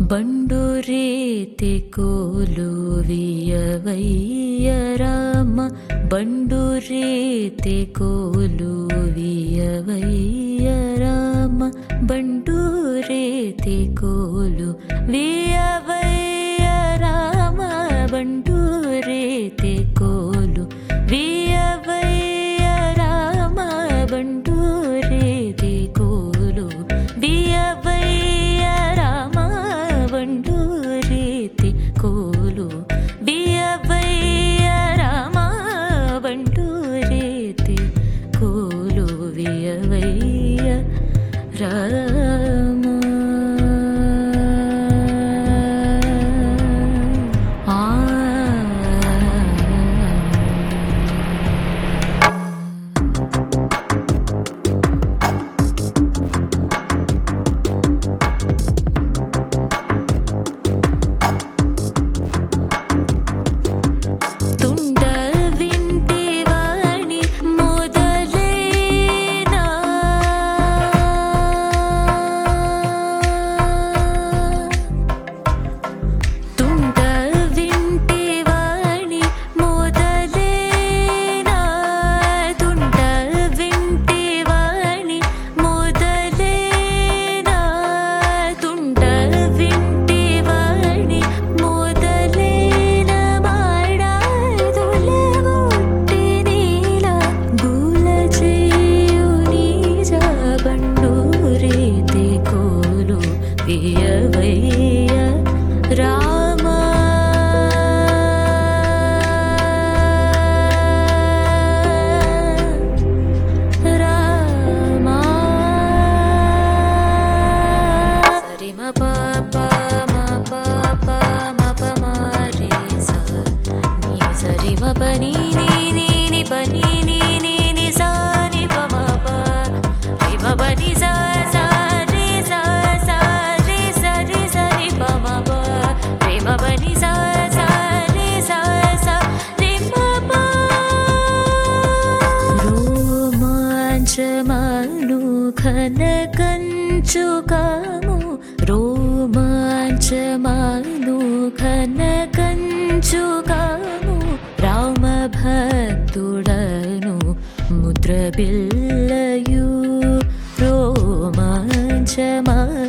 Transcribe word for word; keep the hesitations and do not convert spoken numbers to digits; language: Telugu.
ಬಂಡುರೇತೆ ಕೋಲು ವಿಯವಯ್ಯ ರಾಮ ಬಂಡುರೇತೆ ಕೋಲು ವಿಯವಯ್ಯ ರಾಮ ಬಂಡುರೇತೆ ಕೋಲು ವಿಯವಯ್ಯ ರಾಮ ಬಂಡುರೇತೆ ಕೋಲು ವಿಯವಯ್ಯ ರಾಮ ಬಂಡುರೇತೆ ಕೋಲು ವಿಯವಯ್ಯ ರಾಮ ಬಂಡುರೇತೆ ಕೋಲು ವಿಯವಯ್ಯ ರಾಮ ಬಂಡುರೇತೆ ಕೋಲು ವಿಯವಯ್ಯ ರಾಮ ಆ వియవయ్య రామ రామ సరి మ ప ప మ ప ప మ ప మ రే స ని సరి మ ప ని ని ని ని ప ని ని ని ని స ని ప మ ప రి మ ప ని స స రోమాంచమాను ఘనకంచుకము రోమాంచమాను ఘనకంచుకము రామ భక్తుడను ముద్రబిల్లయు రోమాంచమాను